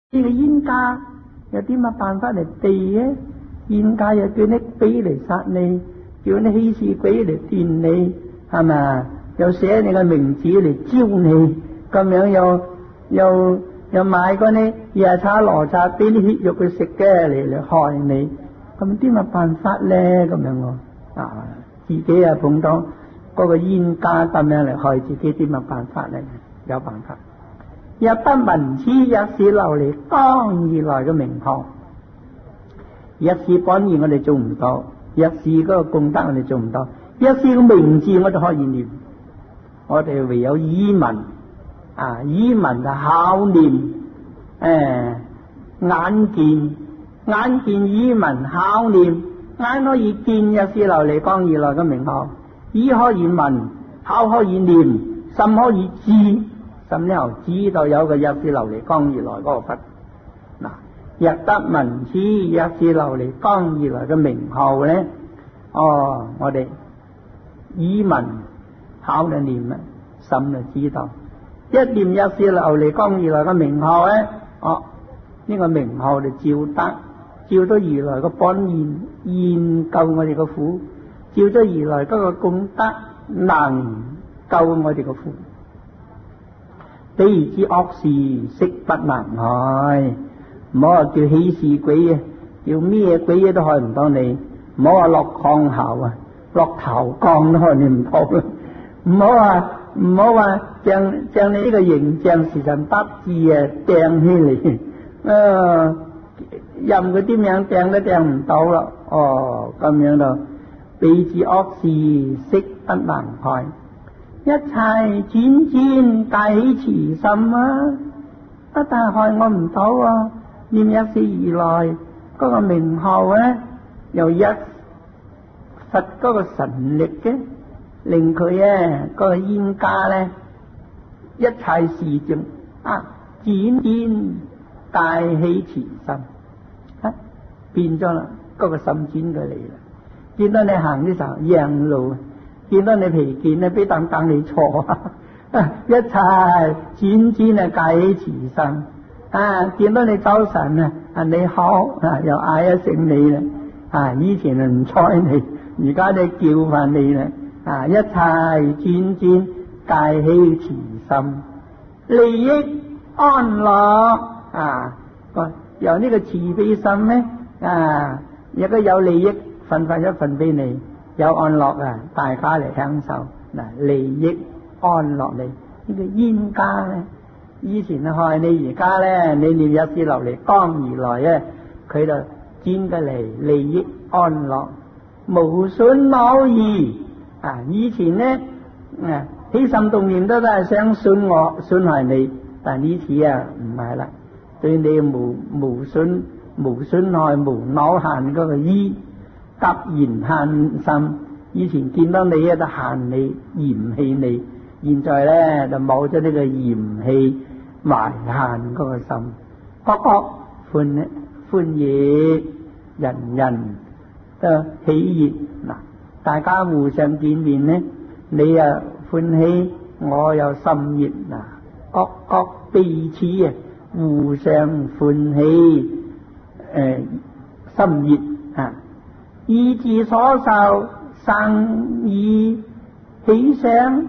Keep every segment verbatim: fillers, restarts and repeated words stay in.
呢個冤家有啲乜辦法嚟避嘅？冤家又叫啲鬼嚟殺你，叫啲欺視鬼嚟電你，係咪啊？又寫你個名字嚟招你，咁樣又又又買嗰啲夜叉羅剎俾啲血肉佢食嘅嚟嚟害你，咁啲乜辦法咧？咁樣我啊，自己啊碰到嗰個冤家咁樣嚟害自己，啲乜辦法咧？有辦法。若不聞此，一是琉璃光而來嘅名號。一是本意我哋做唔到，一是嗰個功德我哋做唔到，一是個名字我哋可以念。我哋唯有耳聞啊，耳聞就考念，誒、呃，眼見，眼見耳聞考念，眼可以見一是琉璃光而來嘅名號，耳可以聞，口可以念，心可以知。甚至乎知道有個一是琉璃光而來嗰個佛，嗱，若得聞此一是琉璃光而來嘅名號咧，哦，我哋耳聞考就念啦，心就知道，一念一是琉璃光而來嘅名號咧，哦，呢、這個名號就照得，照咗而來個本現現救我哋個苦，照咗而來嗰個功德能救我哋個苦。比如之惡事悉不能害，唔好話叫欺視鬼啊，叫咩鬼嘢都害唔到你，唔好話落降頭啊，落頭降都害你唔到啦，唔好話唔好話將將你呢個形象時辰八字啊掟起嚟，啊任佢點樣掟都掟唔到啦，哦咁樣咯，比之惡事悉不能害。一切轉轉大喜慈心啊！不但害我唔到啊，念一是而來嗰、那個名號咧，又一佛嗰個神力嘅，令佢咧嗰個冤家咧一切事情啊轉轉大喜慈心啊，變咗啦，嗰、那個心轉佢嚟啦，見到你行嘅時候讓路。見到你疲倦咧，俾凳凳你坐啊！一切轉轉啊，大喜慈心啊！見到你走神啊，啊你好啊，又嗌一聲你啦啊！以前啊唔睬你，而家你叫翻你啦啊！一切轉轉大喜慈心，利益安樂啊！由呢個慈悲心咧啊，亦都有利益分發一份俾你。有安樂啊，大家嚟享受嗱，利益安樂你呢個冤家咧，以前害你，而家咧你念一是琉璃光而來咧，佢就專嘅嚟利益安樂，無損我意啊！以前咧啊起心動念都都係想損我損害你，但呢次啊唔係啦，對你無無損無損害無惱恨嗰個意。突然恨心，以前見到你啊就恨你嫌棄你，現在咧就冇咗呢個嫌棄懷恨嗰個心，個個歡歡喜，人人都喜悅嗱，大家互相見面咧，你啊歡喜，我又心悅嗱，各各彼此啊互相歡喜，誒、呃、心悅啊。意志所受生意喜想，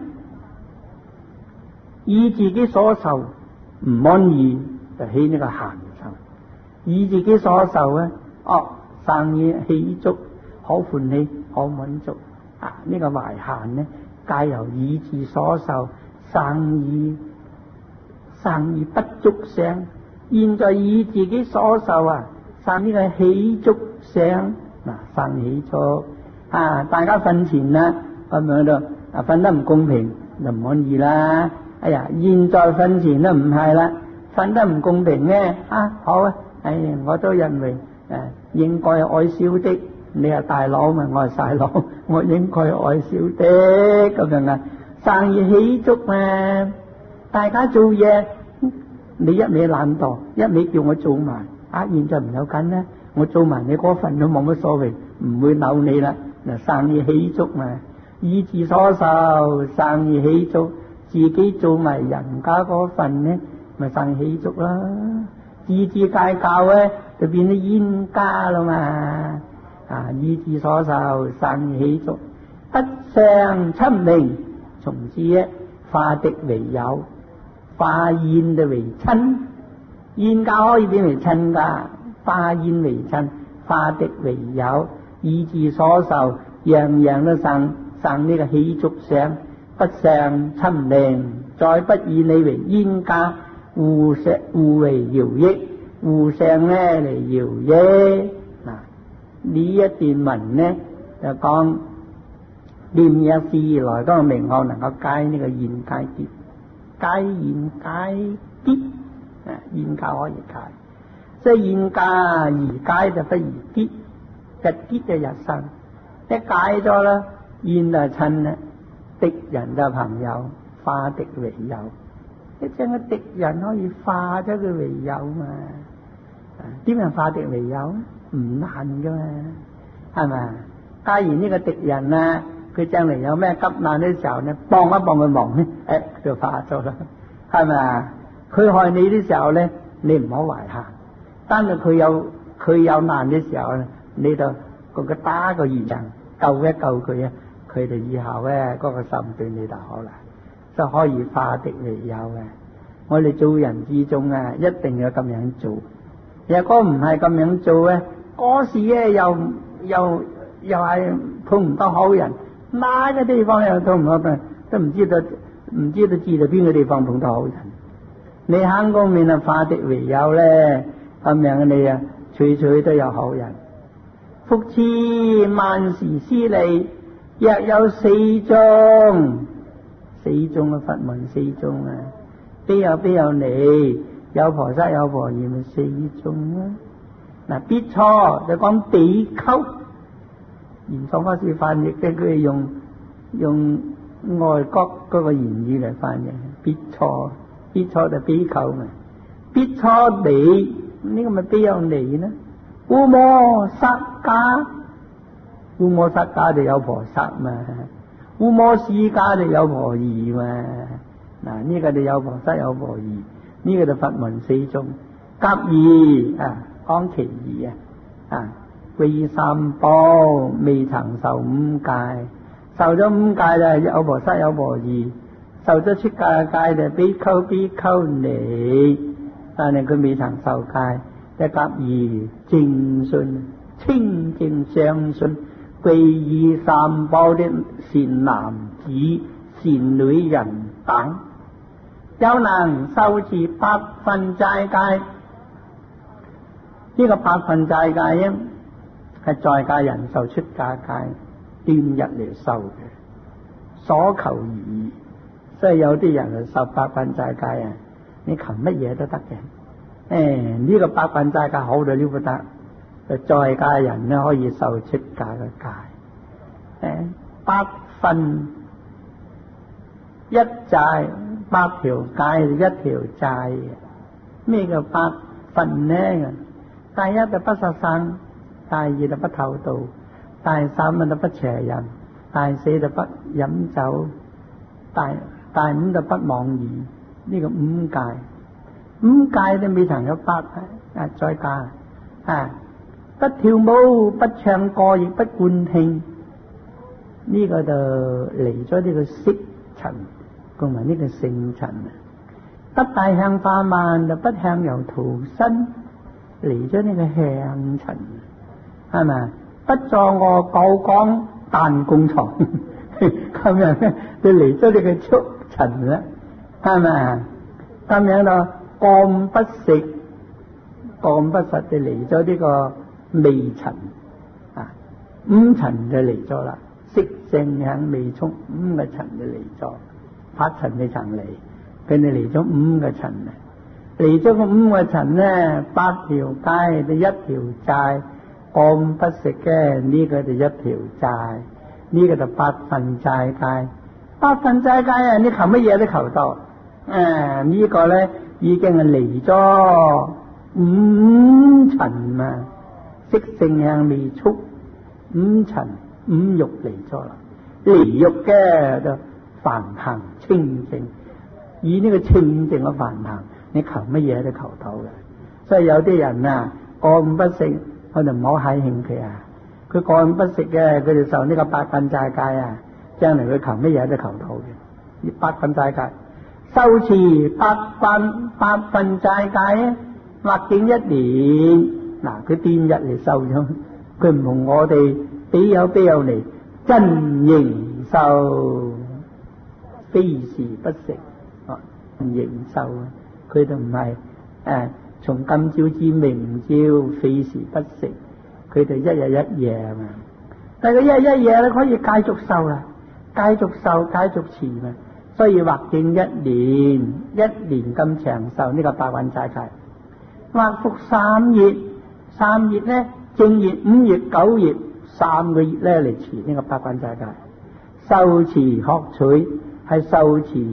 以自己所受唔滿意就起呢個閒心，以自己所受咧，哦生意喜足，可歡喜可滿足啊！呢、這個懷閒咧，皆由以自所受生意生意不足想，現在以自己所受啊，生呢個喜足想。嗱，生起咗啊！大家瞓前啦，咁樣度啊，瞓得唔公平就唔滿意啦。哎呀，現在瞓前都唔係啦，瞓得唔公平咧啊！好啊，哎呀，我都認為誒、啊、應該愛少啲。你係大佬嘛，我係細佬，我應該愛少啲咁樣啊。生意起足嘛，大家做嘢，你一味懶惰，一味叫我做埋啊！現在唔有緊咧。我做埋你嗰份都冇乜所謂，唔會扭你啦。嗱，生意喜足嘛，以自所受，生意喜足，自己做埋人家嗰份呢，咪生意喜足啦。 意志戒教咧就變咗煙家啦嘛。啊，意志所受生起觸，不相侵凌，從此咧化敵為友，化煙就為親。煙家可以變為親家，化煙為親，化敵為友。意志所受樣樣都生生呢個起觸相，不相侵凌，再不以你為煙家，互相互為饒益，互相咧嚟饒益。嗱，呢一段文呢就講念一時來當名學能夠解呢個現解結，解現解結啊，現解可以解，即係現解而解就不如結，日結就日生，一解咗啦，現就親啦，敵人就朋友，化敵為友。一將個敵人可以化咗佢為友嘛？點樣化敵為友？唔難噶嘛，係咪？假如呢個敵人啊，佢將嚟有咩急難嘅時候咧，幫一幫佢忙咧，誒就化咗啦，係咪啊？佢害你嘅時候咧，你唔好懷恨，但係佢有佢有難嘅時候咧，你就個個打個義人救一救佢啊，佢哋以後咧嗰個心對你就好啦，就可以化敵為友嘅。我哋做人之中啊，一定要咁樣做。如果唔係咁樣做咧，嗰時咧又又又係碰唔到好人，哪個地方又碰唔到人，都唔知道唔知道知道邊個地方碰到好人。你肯公面啊化敵為友咧，咁樣你啊，處處都有好人。復次萬事思利，若有四宗，四宗嘅法門四宗啊，必有必有你，有菩薩有婆夷咪四宗啊。嗱，必錯就講比丘，玄奘法師翻譯嘅，佢係用用外國嗰個言語嚟翻譯，必錯必錯就比丘嘛，必錯你呢個咪必有你呢？烏摩薩迦，烏摩薩迦就有菩薩嘛，烏摩斯迦就有婆夷嘛。嗱，呢個就有菩薩有婆夷，呢個就法門四宗。甲二啊，講其二啊，啊歸三寶未曾受五戒，受咗五戒就有菩薩有婆夷，受咗出家戒就比丘比丘尼，但係佢未曾受戒。一甲二正信清淨相信，皈依三寶的善男子善女人等，又能受持八分齋戒。呢個八分齋戒咧係在家人受出家戒端日嚟受嘅，所求而已。所以有啲人係受八分齋戒啊，你求乜嘢都得嘅。誒，呢、這個八分齋戒好到了不得，就在家人咧可以受出家嘅戒。誒，八分一齋，八條戒一條齋嘅。咩叫八分呢？第一就不殺生，第二就不偷盜，第三就不邪淫，第四就不飲酒，第第五就不妄語。呢、這個五戒。五戒都未曾有八啊，再加啊，不跳舞，不唱歌，亦不觀聽，呢、這個就離咗呢個色塵，同埋呢個性塵啊。不大香花鬘，就不向油塗身，離咗呢個香塵，係咪？不坐臥九江彈弓床，咁樣咧就離咗呢個觸塵啦，係咪？咁樣咯。降不食，降不實就嚟咗呢個味塵啊，五塵就嚟咗啦，色聲香味觸五個塵就嚟咗，八塵未曾嚟，佢哋嚟咗五個塵啊，嚟咗個五個塵咧，八條戒就一條齋，降不食嘅呢個就一條齋，呢、這個就八分齋戒，八分齋戒啊，你求乜嘢都求到，誒、啊這個、呢個咧。已經係離咗五塵啊，色聲香味觸五塵五欲嚟咗啦，離欲嘅就梵行清淨，以呢個清淨嘅梵行，你求乜嘢都求到嘅。 所以有啲人啊過午不食，我就唔好閪興佢啊！佢過午不食嘅，佢哋受呢個八品齋戒啊，將來佢求乜嘢都求到嘅。八品齋戒，受持八品八品齋戒啊，或境一年。嗱，佢邊日嚟受咗？佢唔同我哋比有比有嚟真營受，非時不食，哦，營受啊！佢就唔係誒，從今朝至明朝，非時不食，佢哋一日一夜啊嘛。但係佢一日一夜咧，可以繼續受啦，繼續受，繼續持嘛。所以或境一年，一年咁長壽呢個八品齋戒，或服三月，三月咧，正月、五月、九月三個月咧嚟持呢個八品齋戒。受持學取係受持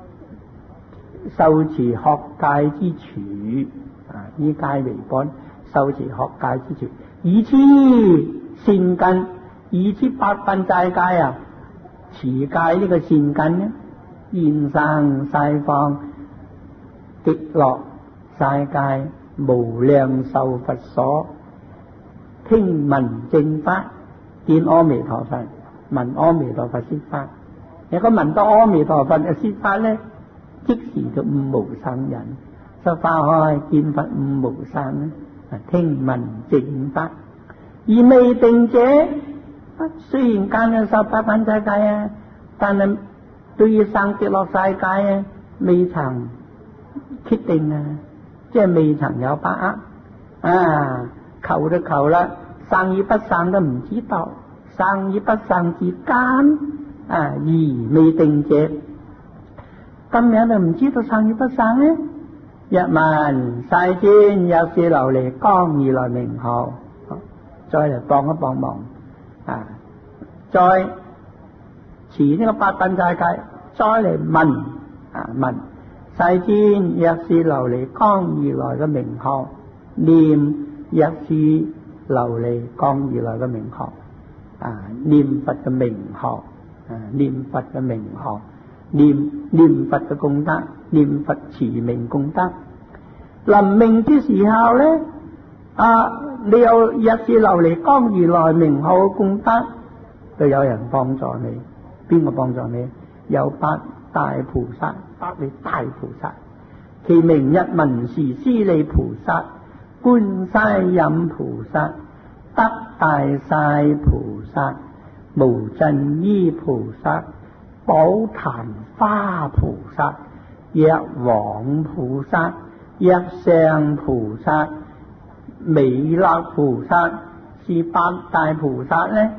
受持學戒之處啊，依戒為本，受持學戒之處，以此善根，以此八品齋戒啊，持戒呢個善根咧，現生西方極樂世界無量壽佛所，聽聞正法，見阿彌陀佛，聞阿彌陀佛說法。如果聞到阿彌陀佛嘅說法咧，即時就五無生忍，就化開見佛五無生咧。聽聞正法，而未定者，雖然間有受八品齋戒啊，但係對於生極樂世界啊，未曾決定啊，即係未曾有把握啊，求都求啦，生與不生都唔知道，生與不生之間啊，而未定者，今日就唔知道生與不生咧。若聞世尊若是琉璃光如來名號，再嚟幫一幫忙啊！再持呢個八品齋戒，再嚟問啊問世尊若是琉璃光如來嘅名號，念若是琉璃光如來嘅名號啊，念佛嘅名號啊，念佛嘅名號，念念佛嘅功德，念佛持名功德。臨命之時候咧，啊，你有若是琉璃光如來名號嘅功德，就有人幫助你。邊個幫助你？有八大菩薩，八位大菩薩，其名一文殊師利菩薩、觀世音菩薩、德大勢菩薩、無盡依菩薩、寶曇花菩薩、藥王菩薩、藥上菩薩、彌勒菩薩，是八大菩薩呢，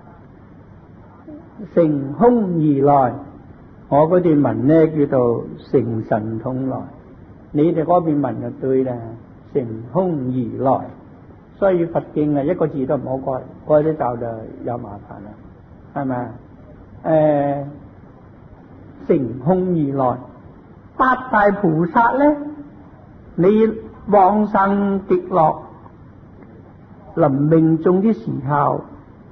乘空而來。我嗰段文呢叫做乘神通來，你哋嗰邊文就對啦，乘空而來。所以佛經啊，一個字都唔好改，改咗就就有麻煩啦，係咪啊？誒，乘空而來，八大菩薩咧，你往生極樂臨命終的時候，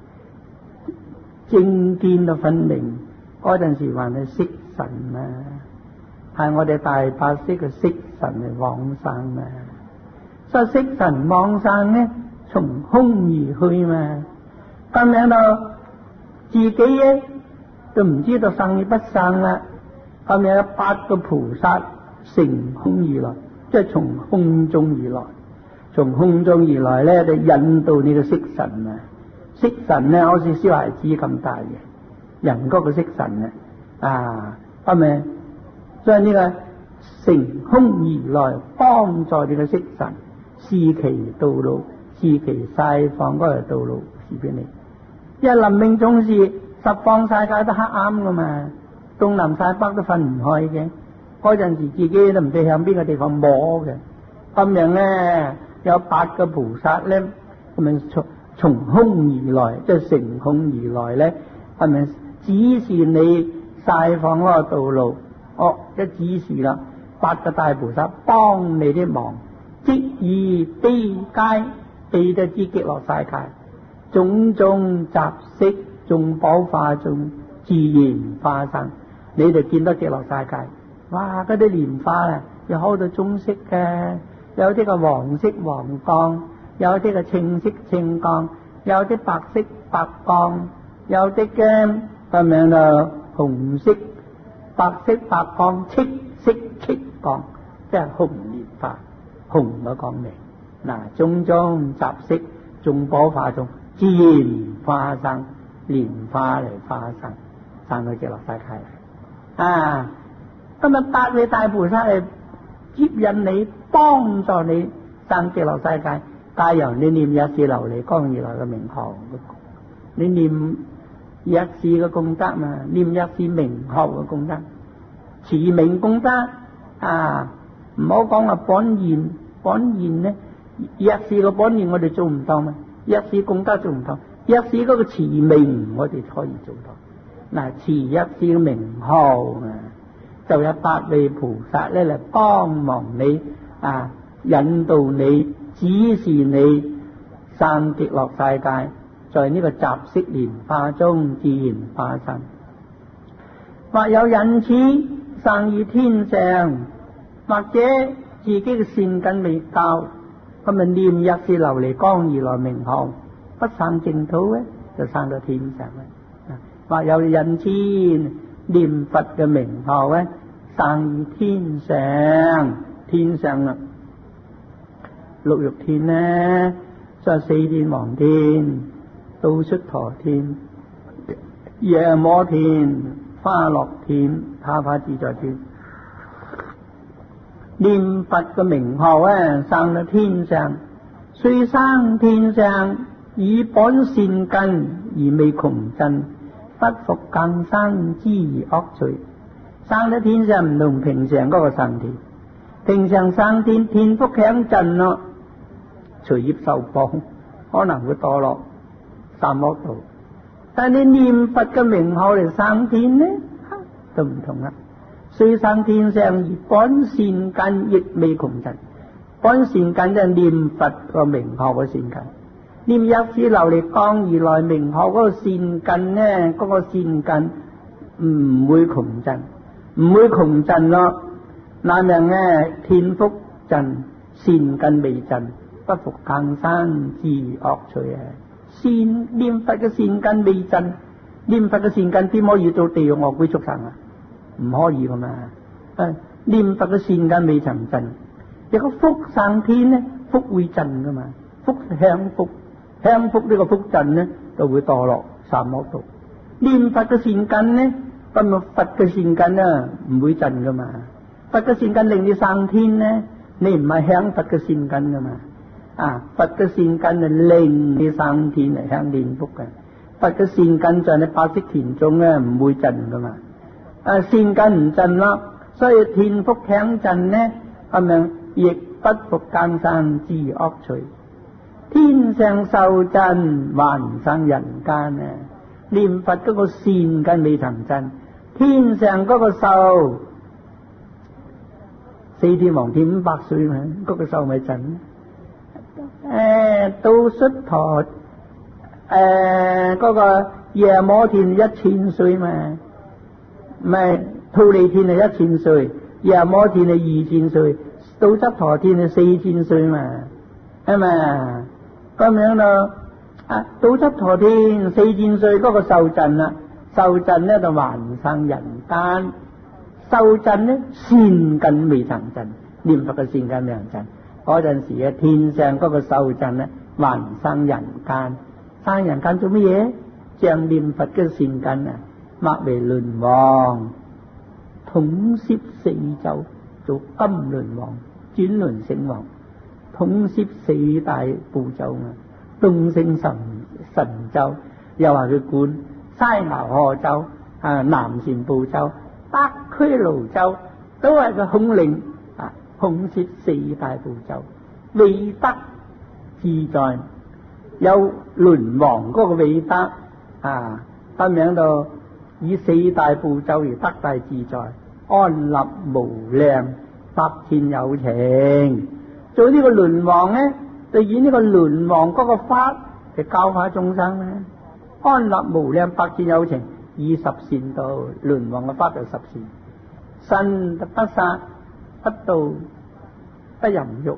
正見就分明，嗰陣時還係色神啊，係我哋大法師嘅色神嚟往生啊。所以色神往生呢，從空而去嘛，咁樣到自己咧都唔知道生與不生啦。咁樣有八個菩薩乘空而來，即係從空中而來，從空中而來咧就引導你個色神啊。色神咧好似小孩子咁大嘅人嗰個色神啊，啊咁咪所以呢個乘空而來幫助你個色神，示其道路，示其西方嗰條道路示俾你。因為臨命終時十方世界都黑暗噶嘛，東南西北都分唔開嘅，嗰陣時自己都唔知向邊個地方摸嘅。咁樣咧有八個菩薩咧，咁樣從從空而來，即係乘空而來咧，係咪指示你西方嗰個道路？哦，一指示啦，八個大菩薩幫你啲忙，即以悲皆悲得之極樂世界，種種雜色，眾寶化眾，自然化生，你就見到極樂世界。哇！嗰啲蓮花啊，有好多棕色嘅， 有啲嘅黃色黃光，有啲嘅青色青光，有啲白色白光，有啲嘅咁樣就紅色白色白光，赤色赤光，即係紅蓮花紅嘅光明。嗱，種種雜色眾果化中自然花生，蓮花嚟花生，生到極樂世界啊！今日八位大菩薩嚟接引你，幫助你生極樂世界。假如你念一次琉璃光如來嘅名號，你念一次嘅功德嘛，念一次名號嘅功德，持名功德啊！唔好講話本願，本願呢，一次嘅本願我哋做唔到嘛，一次功德做唔到，一次嗰個持名我哋可以做到。嗱，持一次嘅名號啊，就有八位菩薩咧嚟幫忙你啊，引導你，指示你生極樂世界，在呢個雜色蓮花中自然化身。或有引此生於天上，或者自己嘅善根未夠，咁咪念一次琉璃光如來名號，不生淨土咧，就生到天上啦。或有引此念佛嘅名號咧，生於天上，天上啦，六欲天呢，就四天王天、都率陀天、夜摩天、花樂天、他化自在天。念佛嘅名號咧，生到天上，雖生天上，以本善根而未窮盡，不復更生之惡趣。生到天上唔同平常嗰個生天，平常生天天福享盡咯，隨業受報，可能會墮落三惡道。但你念佛嘅名號嚟生天呢，都唔同啦。雖生天上，而本善根亦未窮盡。本善根就係念佛個名號嘅善根，念一次琉璃光如來名號嗰個善根呢，嗰、那個善根唔會窮盡，唔會窮盡咯。那樣呢，天福盡，善根未盡，不復更生之惡趣啊！善念佛嘅善根未盡，念佛嘅善根點可以到地獄惡鬼畜生啊？唔可以噶嘛！誒，念佛嘅善根未曾盡，一個福生天呢，福會盡噶嘛？福享福，享福呢個福盡呢，就會墮落三惡道。念佛嘅善根呢，咁啊佛嘅善根啊唔會盡噶嘛？佛嘅善根令你生天呢，你唔係享佛嘅善根噶嘛？啊，佛嘅善根係令你生天嚟享天福嘅，佛嘅善根在你八識田中咧唔會盡噶嘛？啊，善根唔盡咯，所以天福享盡呢，咁樣亦不復更生之惡趣。天上受盡，還生人間啊！念佛嗰個善根未曾盡，天上嗰個受四天王天五百歲嘛，嗰、那個受咪盡？誒，都率陀誒嗰個夜摩天一千歲嘛。唔係，忉利天係一千歲，夜摩天係二千歲，都則陀天係四千歲嘛，係咪啊？咁樣咯，啊，都則陀天四千歲嗰個受盡啦，受盡咧就還生人間，受盡咧善根未曾盡，念佛嘅善根未曾盡，嗰陣時嘅天上嗰個受盡咧還生人間，生人間做乜嘢？將念佛嘅善根啊！擘為輪王，統攝四洲，做金輪王，轉輪聖王，統攝四大部洲啊！東勝神神洲，又話佢管西牛賀洲啊，南贍部洲、北俱盧洲，都係個統領啊，統攝四大部洲，偉德自在，有輪王嗰個偉德啊，咁樣到。以四大部洲而得大自在，安立無量，百千有情。做呢個輪王呢，就以呢個輪王嗰個法嚟教化眾生咧。安立無量，百千有情，以十善道。輪王嘅法就十善：身不殺，不盜，不淫欲，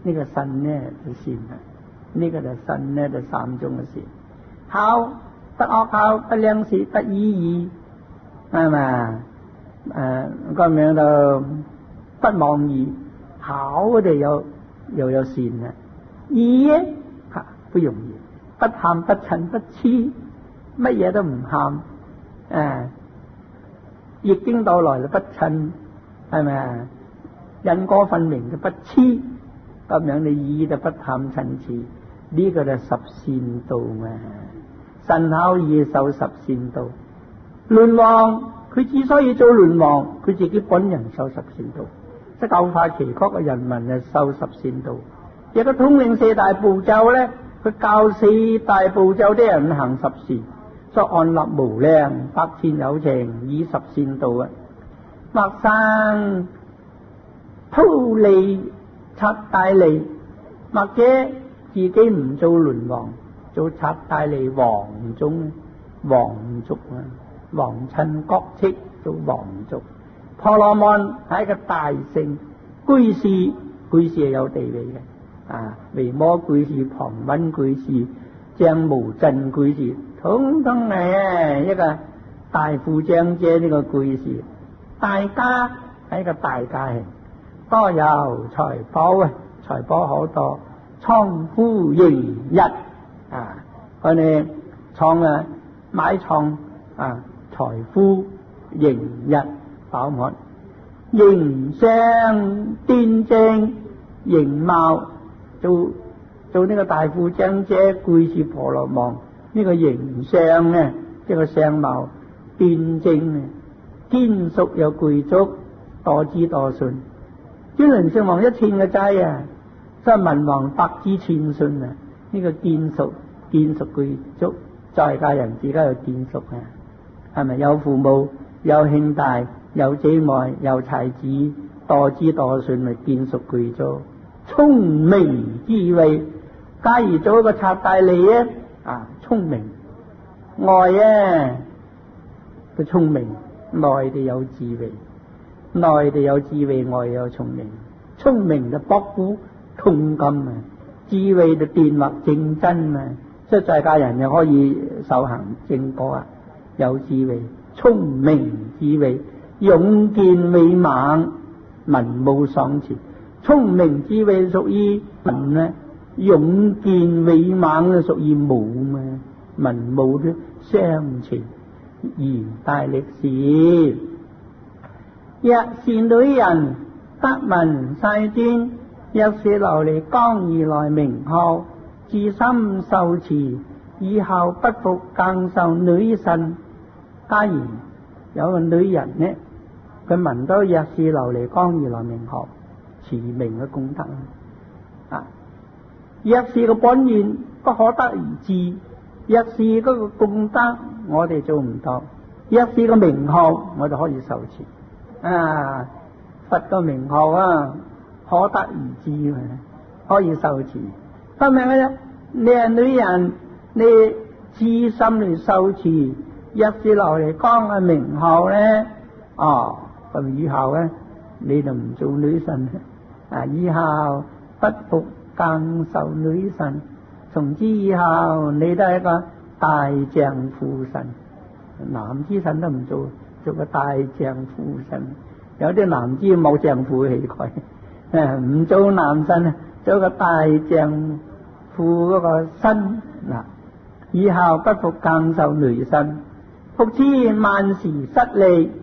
呢個腎呢就善啦，呢個就腎呢就三種嘅善。孝不惡孝，不良舌，不異義，係咪？誒個名就不妄議，孝嗰度有又有善啦。義咧嚇不容易，不貪不嗔不痴，乜嘢都唔貪。誒易經到來就不嗔，係咪啊？因果分明就不痴，咁樣你義就不貪嗔痴，呢個就十善道嘛。腎孝義受十善道。輪王佢之所以做輪王，佢自己本人受十善道，即教化岐國嘅人民就受十善道。亦都統領四大部洲咧，佢教四大部洲啲人行十善，作案立無量，百善有情，以十善道啊。或生韜利剎大利，或者自己唔做輪王，做剎大利王中王族啊，王親國戚做王族。婆羅門係一個大姓，居士居士係有地位嘅。啊，維摩居士、旁溫居士、張無震居士，統統係一個大富長者呢個居士。大家係一個大家庭，多有財寶啊，財寶好多，倉庫盈溢啊！我哋倉啊，買倉啊，財富盈溢飽滿，形相端正，形貌。做做呢個大富長者居士婆羅門，呢個形象呢，即係個相貌端正啊，堅淑有具足，多姿多順。專輪聖王一千個齋啊，所以文王百知千順啊，呢個堅淑堅淑具足，在家人自家有堅淑啊，係咪有父母有兄弟有姐妹有妻子，多姿多順咪堅淑具足。聰明智慧，假如做一個剎大利咧，啊，聰明外啊，佢聰明，內地有智慧，內地有智慧，外有聰明。聰明就博古通今啊，智慧就辨惑正真啊，即係在家人又可以受行正果啊，有智慧，聰明智慧，勇健威猛，文武雙全。聰明智慧屬於文啊，勇健威猛啊屬於武嘛，文武都相傳，言大歷史。若是女人得聞世尊，若是琉璃光如來名號，自心受持，以後不復更受女身。假如有個女人呢，佢聞到若是琉璃光如來名號，持名嘅功德啊！若是個本願不可得而知，若是嗰個功德我哋做唔到，若是個名號我哋可以受持啊！佛個名號啊，可得而知嘛，可以受持。得明嘅啫，你係女人，你自心嚟受持，若是琉璃光嘅名號咧，哦，咁以後咧你就唔做女神啊！以後不復更受女神，從此以後你都係一個大丈夫神，男之神都唔做，做個大丈夫神。有啲男子冇丈夫氣概，誒唔做男神，做個大丈夫嗰個身嗱。以後不復更受女身，復此萬時失利。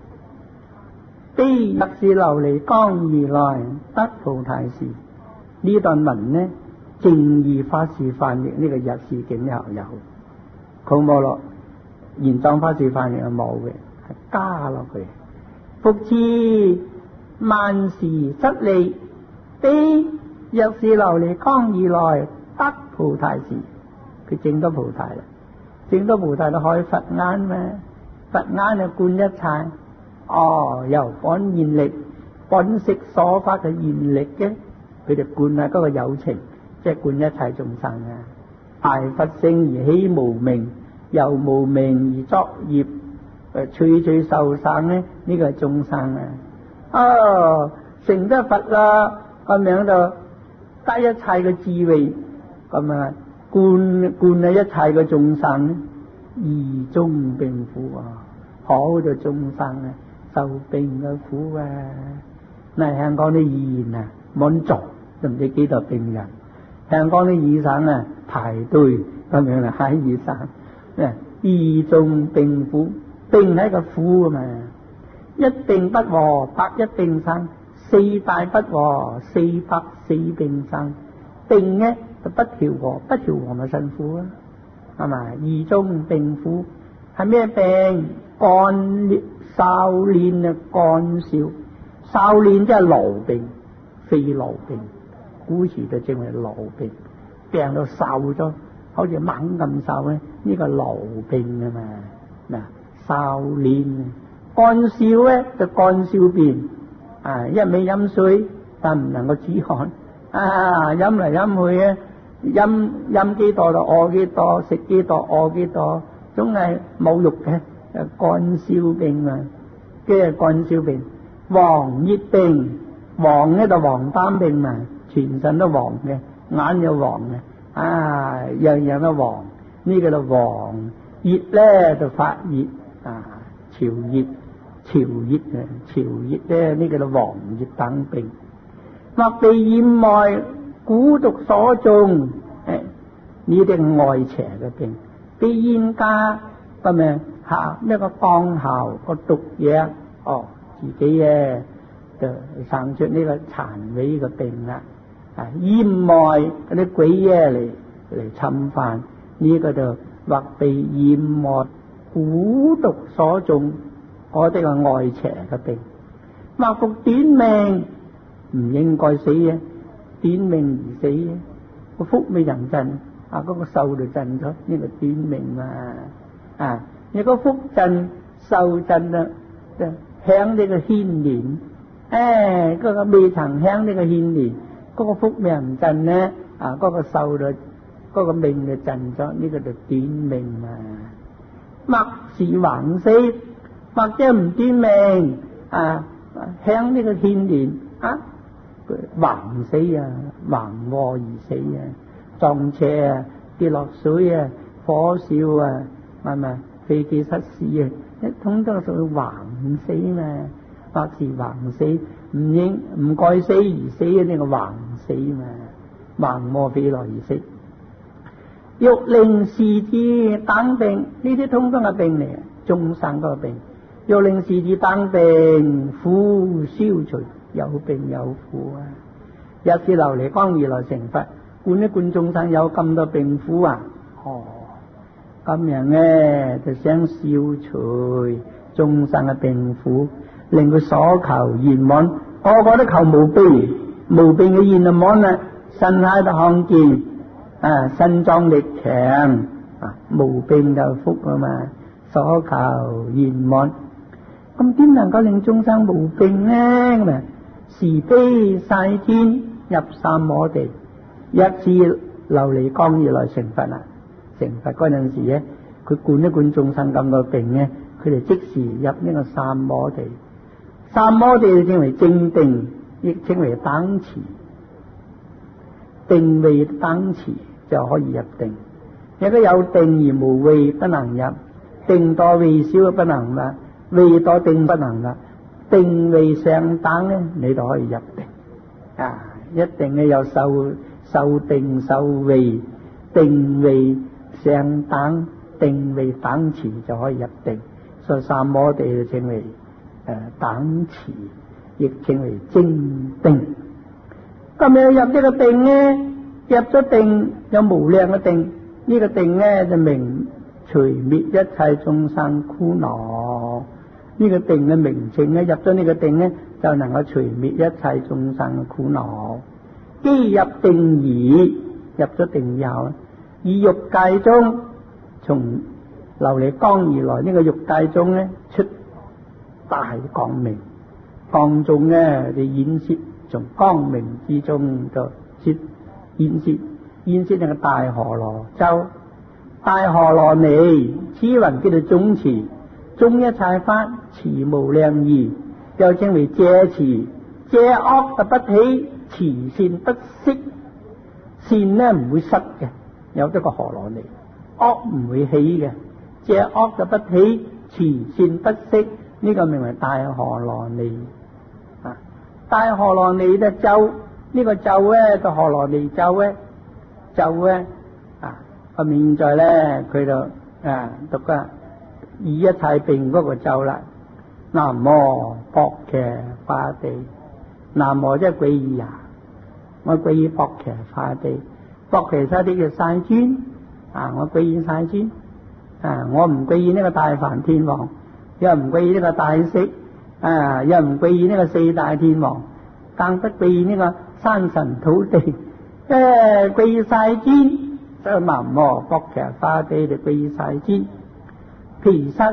非若是琉璃光如來得菩提時，呢段文呢正義法師翻譯呢個日事境又有，佢冇落玄奘法師翻譯係冇嘅，係加落去。復此萬時失利，非若是琉璃光如來得菩提時，佢證到菩提啦，證到菩提就開佛眼咩？佛眼就觀一切。哦，由本現力、本色所發嘅現力嘅，佢就觀啊嗰個有情，即係觀一切眾生啊。大佛性而起無明，由無明而作業，誒趣趣受生咧，呢、這個係眾生啊。哦，成得佛啦，個名就得一切嘅智慧，咁啊灌灌啊一切嘅眾生咧，義中病苦啊，好多眾生啊受病嘅苦啊。嗱，香港啲醫院啊滿座，都唔知幾多病人。香港啲醫生啊排隊咁樣嚟睇醫生。誒，義中病苦，病係一個苦啊嘛。一病不和，百一病生；四大不和，四百四病生。病咧就不調和，不調和咪辛苦啊，係咪？義中病苦係咩病？肝少練啊，肝少。少練即係癆病，肺癆病，古時就稱為癆病，病到瘦咗，好似猛咁瘦咧，呢個癆病啊嘛。嗱，少練肝少咧就肝少便啊，一味飲水但唔能夠止寒啊，飲嚟飲去咧，飲飲幾多就餓幾多，食幾多餓幾多，總係冇肉嘅，肝少病啊，即係肝少病。黃熱病，黃咧就黃疸病嘛，全身都黃嘅，眼又黃嘅，啊樣樣都黃，呢個就黃熱咧就發熱啊，潮熱潮熱嘅潮熱咧呢個就黃熱等病。或被厭外蠱毒所中，誒呢啲外邪嘅病，被煙家咁咪下呢個降效個毒嘢哦。自己咧就生出呢個殘痿嘅病啦，啊厭外嗰啲鬼嘢嚟嚟侵犯，呢、這個就或被厭外蠱毒所中，嗰啲個外邪嘅病。或服短命，唔應該死嘅，短命而死嘅，個福未人盡，啊嗰、那個壽就盡咗，呢、這個短命嘛，啊你個福盡壽盡啦，就享呢個牽連，誒、哎，嗰、那個未曾享呢個牽連，嗰、那個福命唔盡咧，啊，嗰、那個壽就，嗰、那個命就盡咗，呢、這個就短命嘛。或是橫死，或者唔短命，啊，享呢個牽連，啊，橫死啊，橫禍而死啊，撞車啊，跌落水啊，火燒啊，係咪？飛機失事啊！一通都屬於橫死嘛，或是橫死，唔應唔該死而死嘅呢個橫死嘛，橫禍飛來而死。欲令時至等病，呢啲通通嘅病嚟，眾生個病。欲令時至等病，苦消除，有病有苦啊！一次琉璃光如來成佛，灌一灌眾生有咁多病苦啊！哦。咁樣咧就想消除眾生嘅病苦，令佢所求圓滿。個個都求無病，無病嘅圓滿啦，身體都康健，啊，身壯力強，啊，無病就福啊嘛，所求圓滿。咁點能夠令眾生無病呢？咁啊，時悲晒天入三摩地，一次琉璃光如來成佛啦。成佛嗰陣時咧，佢灌一灌眾生咁多病咧，佢哋即時入呢個三摩地。三摩地稱為正定，亦稱為等持。定位等持就可以入定。如果有定而無位不能入，定多位少不能入，位多定不能入。定位上等咧，你就可以入定。啊，一定咧有受受定受位，定位上等，定位等持就可以入定，所以三摩地就稱為誒等持，亦稱為正定。咁樣入呢個定咧，入咗定有無量嘅定，呢、這個定咧就名除滅一切眾生苦惱。呢、這個定嘅名稱咧，入咗呢個定咧，就能夠除滅一切眾生嘅苦惱。既入定而入咗定以後，以欲界中從琉璃光而來，呢個欲界中咧出大光明，光中咧就演示，從光明之中就出演示，演示呢個大河羅洲。大河羅尼，此雲叫做總持，總一切法，持無量義，又稱為借持。借惡就不起，持善不息， 善咧唔會失嘅，有得個河羅尼；惡唔會起嘅，借惡就不起，持善不息，呢、這個名為大河羅尼啊！大河羅尼嘅咒，呢、這個咒咧個河羅尼咒咧，咒咧啊！咁現在咧佢就啊讀啊以一切病嗰個咒啦。南無薄伽化地，南無即係皈依啊！我皈依薄伽化地，薄伽沙啲叫世尊啊！我皈依世尊啊！我唔皈依呢個大梵天王，又唔皈依呢個大釋啊，又唔皈依呢個四大天王，更不皈依呢個山神土地，誒皈依世尊，所以南無薄伽化地就皈依世尊，毗濕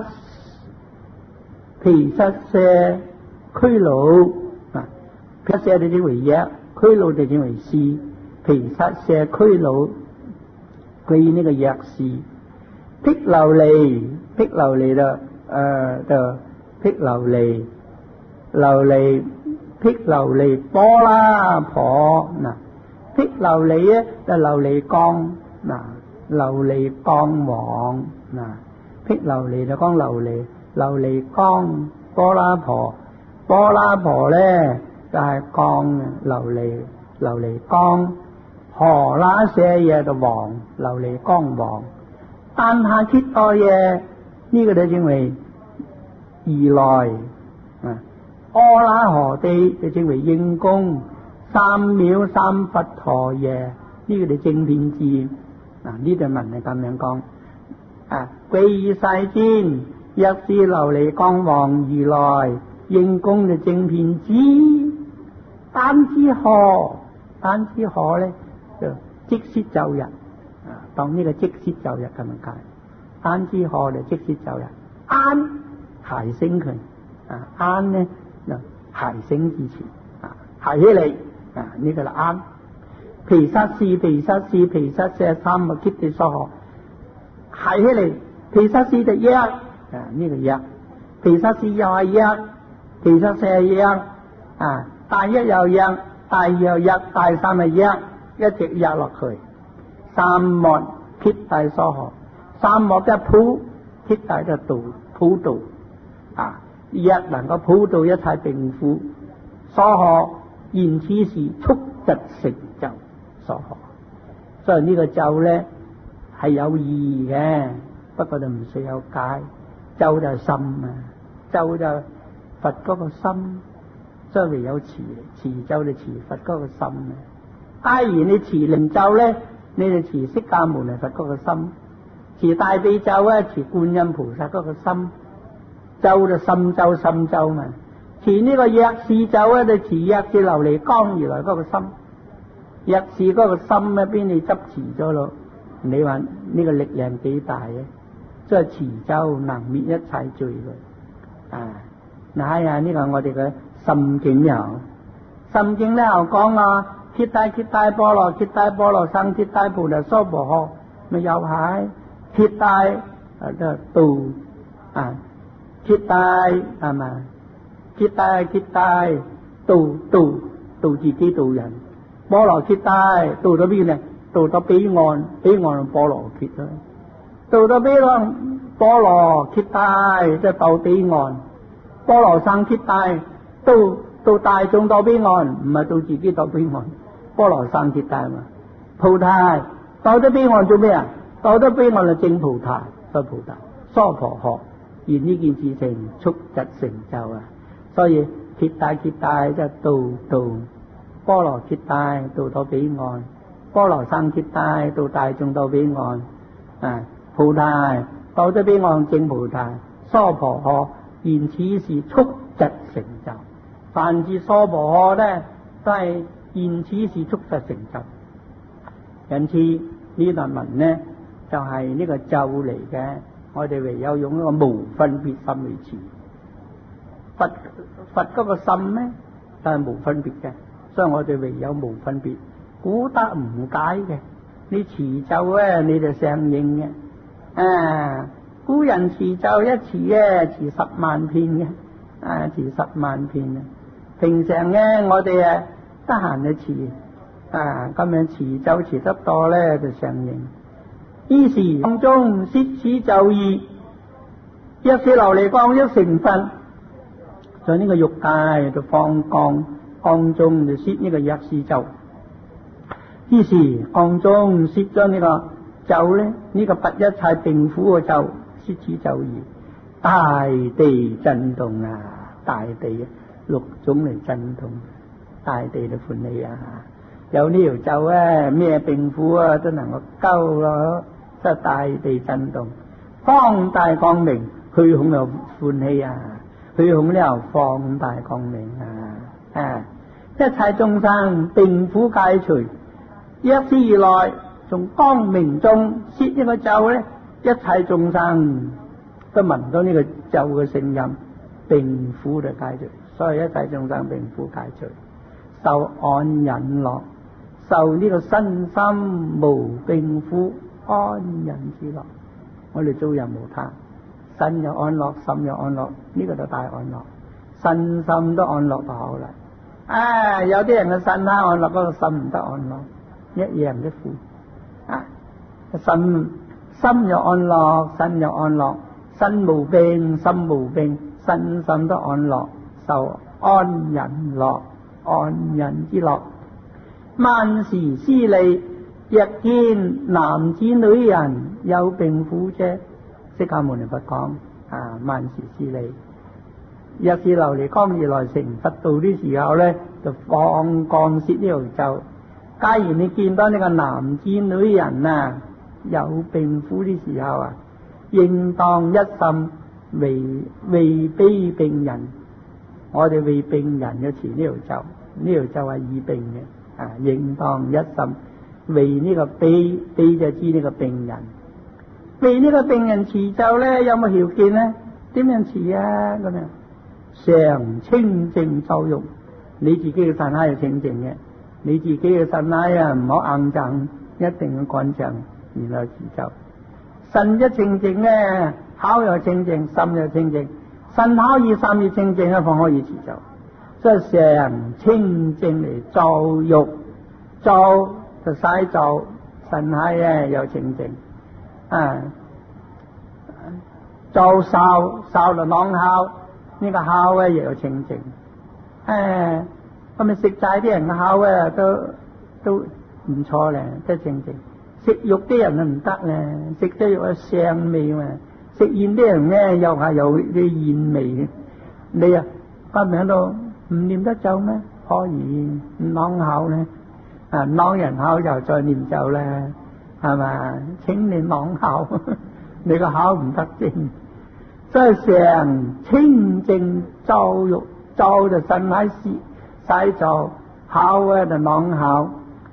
毗濕舍俱盧啊，毗濕舍就稱為藥，俱盧就稱為士，毗濕舍俱盧歸呢個藥士，毗琉璃，毗琉璃就誒就毗琉璃，琉璃毗琉璃波啦婆嗱，毗琉璃咧就琉璃光嗱，琉璃光王嗱，毗琉璃就講琉璃。琉璃光波啦婆，波啦婆咧就係光嘅琉璃，琉璃光荷啦舍嘢就王，琉璃光王，但下揭多嘢呢個就稱為如來啊，阿拉河地就稱為應供，三藐三佛陀嘢呢個就正遍智嗱，呢段文係咁樣講啊，皈依世尊。一是琉璃光王如來，應供就正遍智，單之河，單之河咧就即説咒日啊，當呢個即説咒日咁樣解，單之河就即説咒日，安諧聲佢啊，安咧就諧聲之前啊，諧起嚟啊，呢、這個就安。毗濕士毗濕士毗濕舍三摩揭地娑訶，諧起嚟，毗濕士就一。啊！呢、這個一，毗濕士又係一，毗濕舍係一啊！大一又一，大二又一，大三係一，一直一落去。三摩揭地娑訶，三摩即係普，揭地就度普度啊！一能夠普度一切病苦，娑訶現此時速疾成就娑訶。所以呢個咒咧係有意義嘅，不過就唔需要解。咒就係心啊，咒就佛嗰個心，所以唯有持持咒就持佛嗰個心啊。假如你持靈咒咧，你就持釋迦牟尼佛嗰個心；持大悲咒咧，持觀音菩薩嗰個心。咒就心咒心咒嘛。持呢個藥師咒咧，就持藥師琉璃光如來嗰個心。藥師嗰個心咧，邊你執持咗咯？你話呢個力量幾大嘅？即係持咒能滅一切罪嘅啊！嗱呀，呢個我哋嘅心經有心經咧，又講啊，揭大揭大波羅揭大波羅僧揭大菩提娑婆訶，咪又係揭大啊，都係度啊，揭大係嘛？揭大揭大度度度自己度人，波羅揭大度到邊咧？度到彼岸，彼岸波羅揭啦。到到邊個波羅揭大，即係到彼岸；波羅僧揭大，到到大眾到彼岸，唔係到自己到彼岸。波羅僧揭大嘛，菩提到咗彼岸做咩啊？到咗彼岸就證菩提，所以菩提娑婆訶，而呢件事情速疾成就啊！所以揭大揭大即係度度，波羅揭大度到彼岸，波羅僧揭大到大眾到彼岸啊！菩提到咗彼岸證菩提，娑婆訶現此時速疾成就。凡是娑婆訶咧，都係現此時速疾成就。因此呢段文呢，就係、是、呢個咒嚟嘅。我哋唯有用一個無分別心去持。佛佛嗰個心呢，就係、是、無分別嘅，所以我哋唯有無分別。古德唔解嘅，你持咒咧，你就相應嘅。啊！古人持咒一持咧，持十萬遍嘅，啊，持十萬遍啊！平常咧，我哋啊得閒就持， 啊，咁樣持咒持得多咧就上刑。於是當中攝此咒義，藥師琉璃光一成佛，在呢個欲界就放光，光中就攝呢個藥師咒。於是光中攝咗呢個咒咧，呢、這個拔一切病苦嘅咒，攝此咒義，大地震動啊！大地六種嚟震動，大地就歡喜啊！有呢條咒啊，咩病苦啊都能夠救咯，即係大地震動，方大光明，虛空又歡喜啊！虛空呢又放大光明啊！啊，一切眾生病苦解除，藥師如來從光明中攝呢個咒咧，一切眾生都聞到呢個咒嘅聲音，病苦就解除，所以一切眾生病苦解除，受安忍樂，受呢個身心無病苦安忍之樂。我哋做人無他，身有安樂，心有安樂，呢、這個就大安樂，身心都安樂就好啦。啊，有啲人嘅身體安樂，嗰個心唔得安樂，一樣嘅苦啊。心心有安樂，身有安樂，身無病，心無病，身心都安樂，受安忍樂，安忍之樂。萬時施利，若見男子女人有病苦者，釋迦牟尼佛講啊，萬時施利。藥師琉璃光如來成佛道啲時候咧，就放光攝呢條咒。假如你見到呢個男子女人啊有病苦啲時候啊，應當一心為為悲病人。我哋為病人要持呢條咒，呢條咒係醫病嘅啊，應當一心為呢個悲，悲就知呢個病人。為呢個病人持咒咧，有冇條件咧？點樣持啊？咁樣常清淨咒欲，你自己嘅身體係清淨嘅，你自己嘅身體啊唔好硬淨，一定要乾淨，然後持咒。身一清淨咧，口又清淨，心又清淨，身口意心意清淨，一方可以持咒。所以常清淨嚟咒欲，咒就使咒，身體咧又清淨。啊，咒哨哨就啷口，呢個口咧亦有清淨。誒，咁咪食齋啲人嘅口咧都都唔錯咧，都清淨。食肉啲人啊唔得咧，食得肉有腥味嘛。食煙啲人咧又係有啲煙味。你啊，咁喺度唔念得咒咩？可以啷口咧，啊啷人口又再念咒咧。係嘛？請你啷口，你個口唔得淨，所以常清淨咒欲，咒就身體事，使咒口啊就啷口。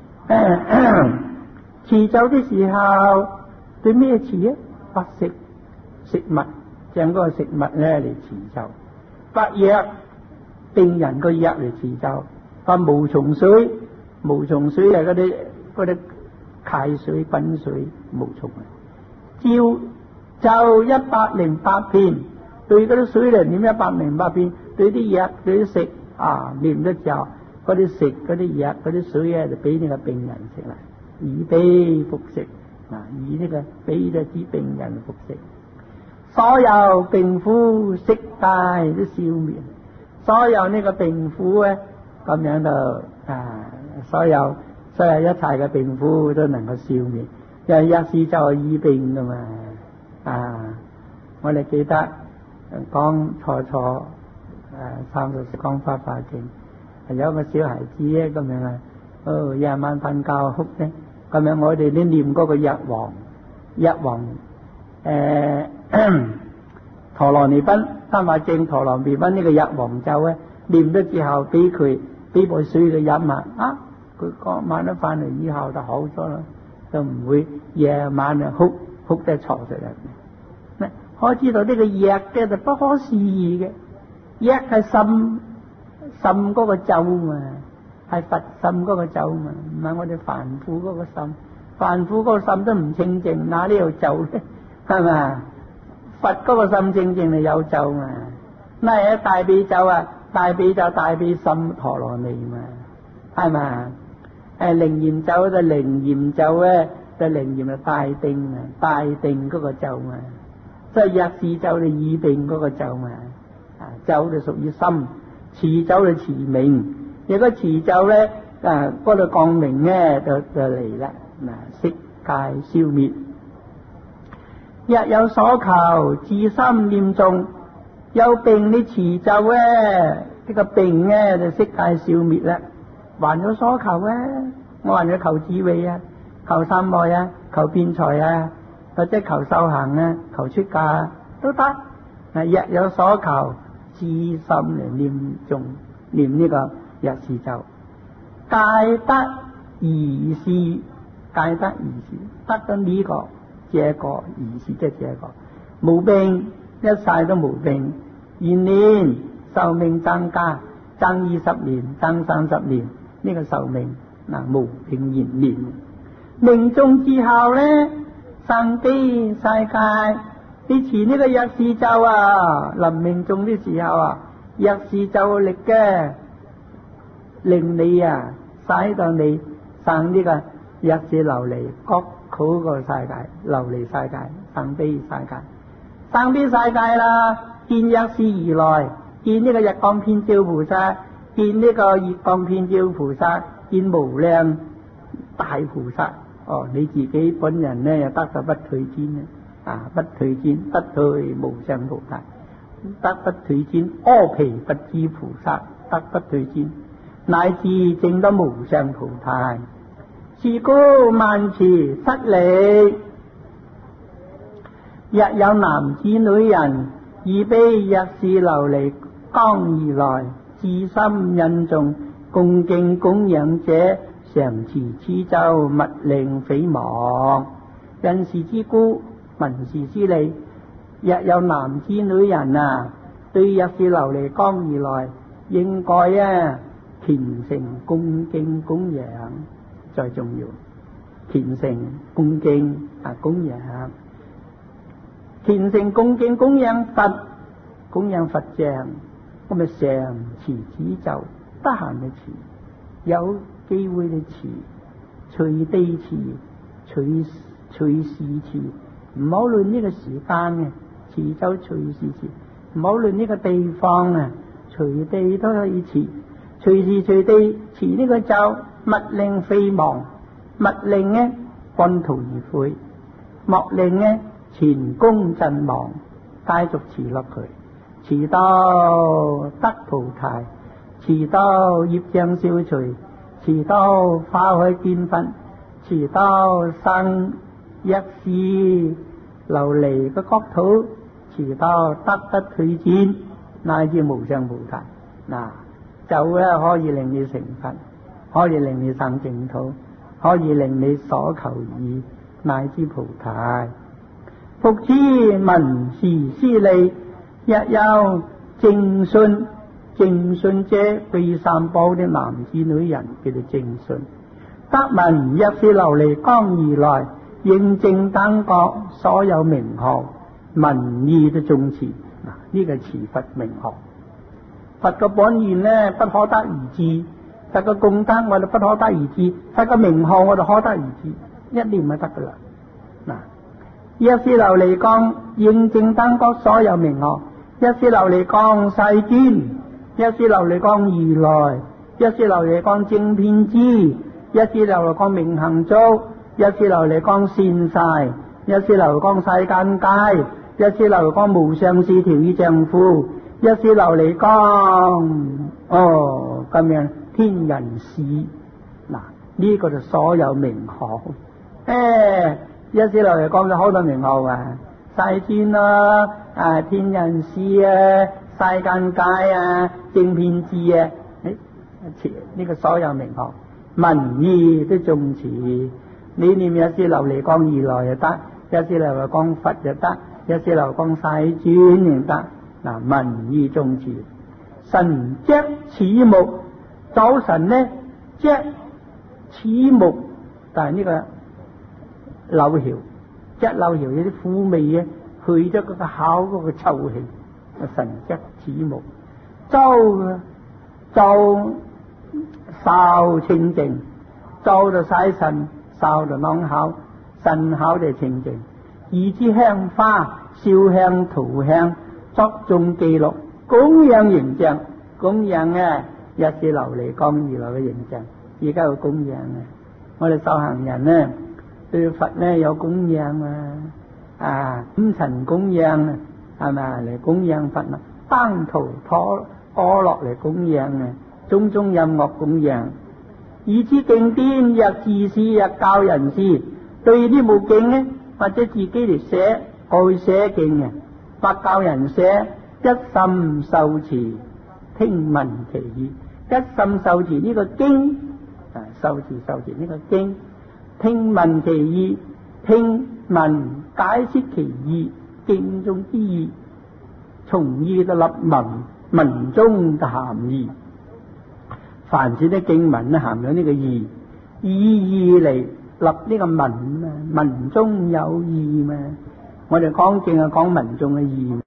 持咒啲時候對咩持啊？不食食物，將嗰個食物咧嚟持咒；不藥病人個藥嚟持咒；不無蟲水，無蟲水係嗰啲嗰啲。溪水滾水無蟲啊！照咒一百零八遍，對嗰啲水嚟念一百零八遍，對啲藥對啲食啊念得就嗰啲食嗰啲藥嗰啲水啊就俾呢個病人食啦，以悲服食啊，以呢個悲就知病人服食，所有病苦悉皆都消滅，所有呢個病苦咧咁樣就啊所有。所以一切嘅病苦都能夠消滅，因為藥師就係醫病噶嘛。啊，我哋記得講初初誒三十時講法華經，有個小孩子咧咁樣啊，哦夜晚瞓覺哭咧，咁樣我哋都念嗰個藥王，藥王誒陀羅尼賓三法經陀羅尼賓呢個藥王咒咧，念咗之後俾佢俾杯水佢飲啊啊！佢嗰晚都翻嚟以後就好咗啦，就唔會夜晚啊哭哭得坐實人。可知道呢個藥嘅就不可思議嘅，藥係滲滲嗰個咒嘛，係佛滲嗰個咒嘛，唔係我哋凡夫嗰個滲，凡夫嗰個滲都唔清淨，哪呢度咒咧？係咪？佛嗰個滲清淨係有咒嘛？嗱係大悲咒啊，大悲咒大悲滲陀羅尼嘛，係咪？ 誒靈驗咒就靈驗咒咧，就靈驗就帶定啊，帶定嗰個咒嘛。即係藥師咒就醫病嗰個咒嘛。啊，咒就屬於心，持咒就持名。如果持咒咧，啊嗰度降明咧就就嚟啦，嗱色界消滅。若有所求，至心念誦，有病你持咒咧，呢個病咧就色界消滅啦。還有所求咧，我還要求智慧啊，求三愛啊，求辯才啊，或者求修行啊，求出家啊，都得。嗱，若有所求，至心嚟念誦，念呢個藥師咒，戒得而是，戒得而是，得到呢個這個而是即係這個，無病一世都無病，延年壽命增加，增二十年，增三十年，呢、這個壽命嗱無病延年。命中之後咧，生悲世界，你持呢個藥師咒啊，臨命中的時候啊，藥師咒力嘅，令你啊使到你生呢個藥師琉璃各苦個世界，琉璃世界，生悲世界，生悲世界啦，見藥師如來，見呢個日光遍照菩薩，見呢個月光遍照菩薩，見無量大菩薩。哦，你自己本人呢又得到不退轉啊，不退轉，不退無上菩薩，得不退轉，阿毗不知菩薩，得不退轉，乃至證得無上菩提。是故萬詞失力，若有男子女人，以悲藥師琉璃光而來，至心印誦，恭敬供養者，常持此咒，勿令匪忘。因是之故，聞是之理。若有男子女人啊，對藥師琉璃光而來，應該啊虔誠恭敬供養，最重要。虔誠恭敬啊供養，虔誠恭敬供養佛，供養佛像，咁咪常持此咒，得閒就持，有機會就持，隨地持，隨隨時持，唔好論呢個時間嘅持咒，隨時持，唔好論呢個地方啊，隨地都可以持，隨時隨地持呢個咒，勿令匪忘。勿令呢半途而廢，莫令呢前功盡忘，繼續持落去，持到得菩提，持到業障消除，持到花開見佛，持到生藥師琉璃嘅國土，持到得不退轉，乃至無上菩提。嗱，咒咧可以令你成佛，可以令你生淨土，可以令你所求已，乃至菩提。復之聞是師利，若有正信，正信者歸三寶的男子女人叫做正信。得聞藥師琉璃光而來，應正等覺，所有名號，聞意都誦持。嗱，呢個持佛名號，佛嘅本願呢不可得而知。佛個功德我哋不可得而知，佛個名號我哋可得而知，一念就得噶啦。嗱，藥師琉璃光應正等覺所有名號，藥師琉璃光世尊，藥師琉璃光如來，藥師琉璃光正遍知，藥師琉璃光明行足，藥師琉璃光善逝，藥師琉璃光世間界，藥師琉璃光無上士調御丈夫，藥師琉璃光哦咁樣。天人使，嗱呢個就所有名號。誒，藥師琉璃光有好多名號啊，世尊啦，啊天人使啊，世間界啊，正遍知啊，誒，呢個所有名號，聞意都誦持。你念藥師琉璃光如來又得，藥師琉璃光佛又得，藥師琉璃光世尊又得。嗱，聞意誦持，神跡此目。早晨呢，即齒目，但係呢個柳條，即柳條有啲苦味嘅，去咗嗰個口嗰個臭氣，神即齒目，周就受清淨， 做就洗腎，燒就啷口，腎口就清淨。以支香花、燒香、塗香，作眾記錄，供養形象，供養啊，一是琉璃光而來嘅形象，而家有供養啊！我哋修行人咧，對佛咧有供養啊，啊五塵供養啊，係咪嚟供養佛啊？班圖陀阿落嚟供養啊，種種音樂供養。以支經典，日自是日教人師。對啲冇經咧，或者自己嚟寫，我會寫經嘅，或教人寫，一心受持，聽聞其義。一心受持呢個經，啊受持受持呢個經，聽聞其義，聽聞解釋其義，經中之義，從義到立文，文中就含義。凡是啲經文咧含咗呢個義，以義嚟立呢個文啊，文中有義嘛。我哋講經係講文中嘅義。